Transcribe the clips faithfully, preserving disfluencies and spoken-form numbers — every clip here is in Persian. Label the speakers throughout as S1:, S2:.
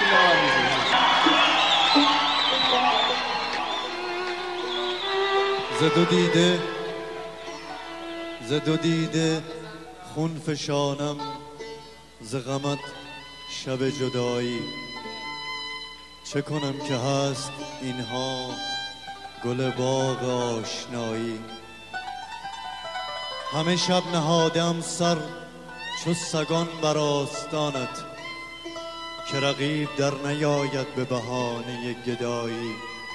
S1: ز دو دیده ز دو دیده خون فشانم، ز غمت شب جدایی. چه کنم که هست اینها گل باغ آشنایی. همه شب نهادم سر چو سگان بر آستانت، که رقیب در نیاید به بهانه گدایی.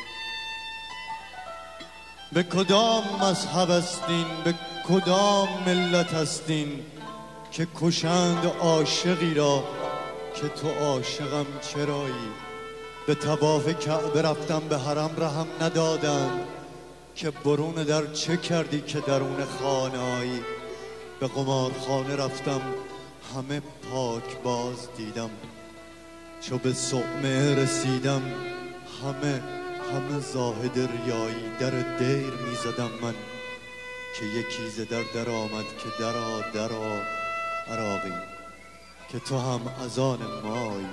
S1: به کدام مذهب استین، به کدام ملت استین، که کشند عاشقی را که تو عاشقم چرایی. به طواف کعبه رفتم به حرم رهم ندادند، که برون در چه کردی که درون خانه‌ای. به قمارخانه رفتم همه پاک باز دیدم، چو به صومعه رسیدم همه همه زاهد ریایی. در دیر می زدم من که یکی ز در در آمد، که درا درا عراقی، که تو هم از آن مایی.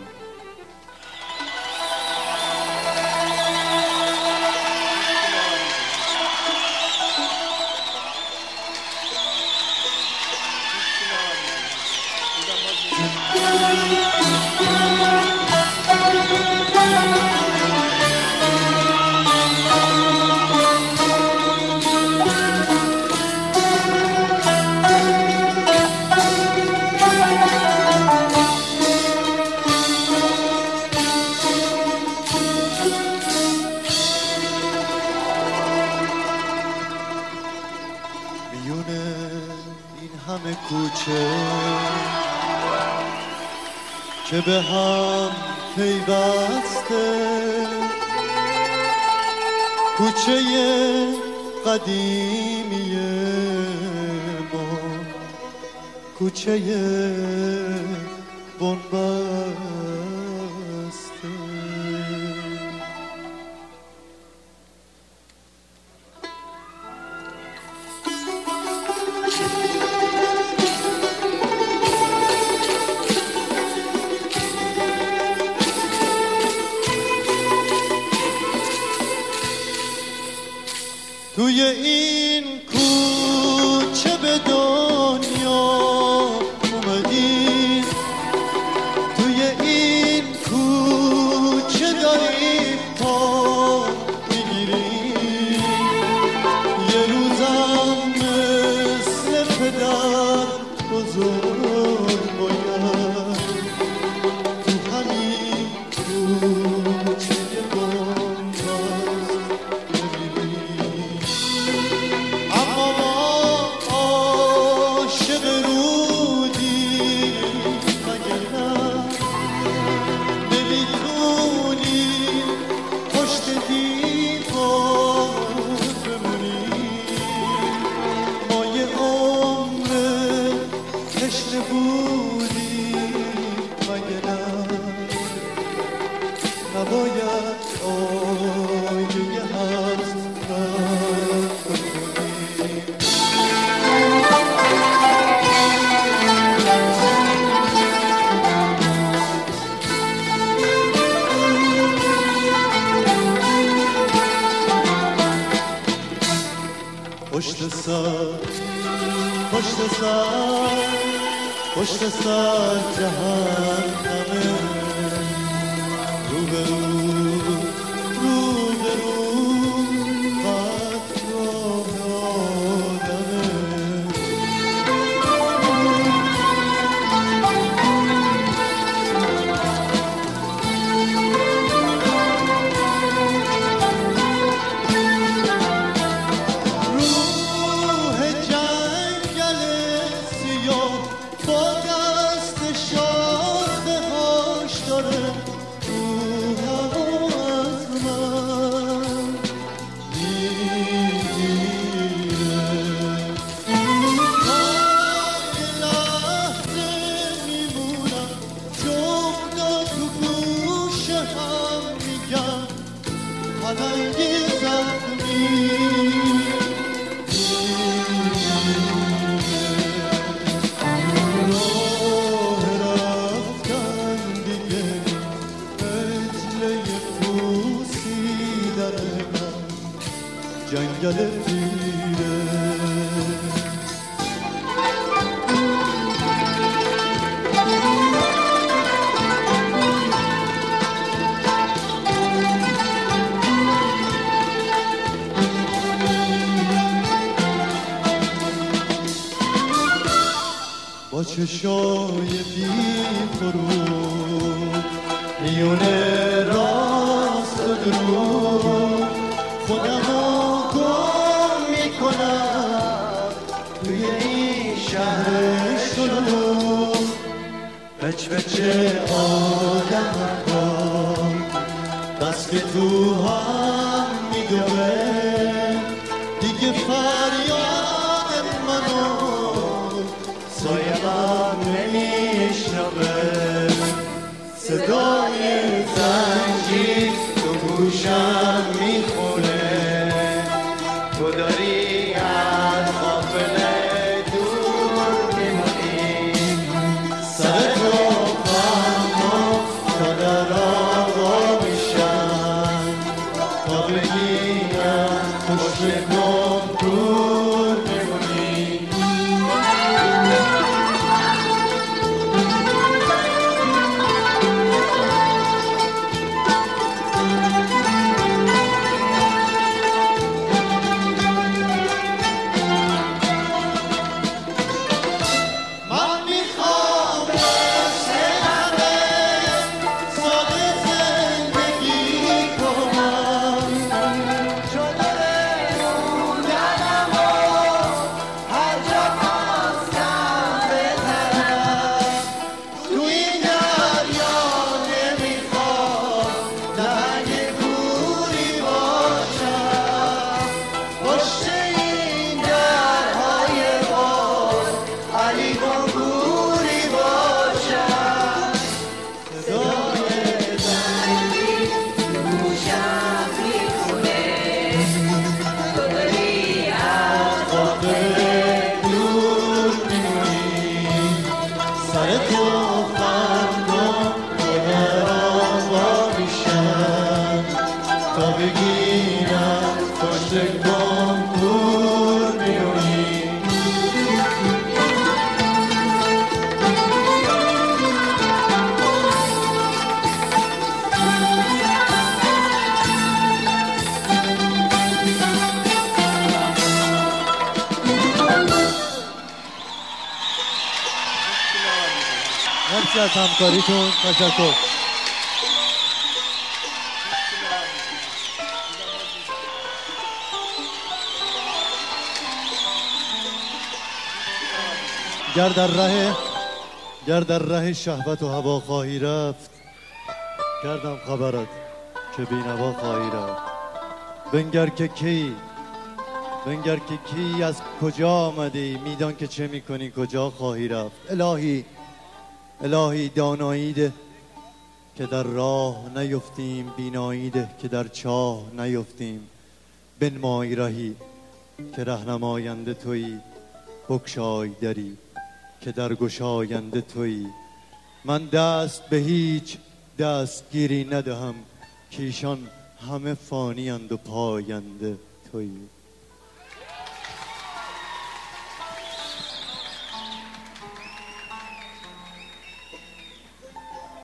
S1: کوچه که به هم پیوسته، کوچه قدیمی ما، کوچه بنبسته. توی این کوچه به دنیا اومدیم، توی این کوچه داریم پا میگیریم. یه روزم مثل پدر بزرگ باید تو همین کوچه پشت سر پشت سر پشت سر جهنمه، رو به رو رو به رو خط راه آدمه. دل تیره. با چشای بی فروغ میون راست و دروغ خودمو گم میکنم توی این شهر شلوغ. بچ بچ آدم هم بس که تو هم میدوه دیگه فریاد منو سایه من نمیشنوه. صدای زنجیر تو گوشم میخونه تو داری از غافله دور میمونی. سر تو فهمو تا در آقا میشن تا بگیرم پشت گم دور میمونی. مرسی از همکاریتون. تشکر. گر در ره گر در ره شهوت و هوا خواهی رفت کردم خبرت که بینوا خواهی رفت. بنگر که کی بنگر که کی از کجا آمدی میدان که چه میکنی کجا خواهی رفت. الهی الهی دانایی ده که در راه نیفتیم، بینایی ده که در چاه نیفتیم. بنمای رهی که رهنماینده تویی، بگشای دری که در گشاینده تویی. من دست به هیچ دستگیری ندهم که ایشان همه فانی اند و پاینده تویی.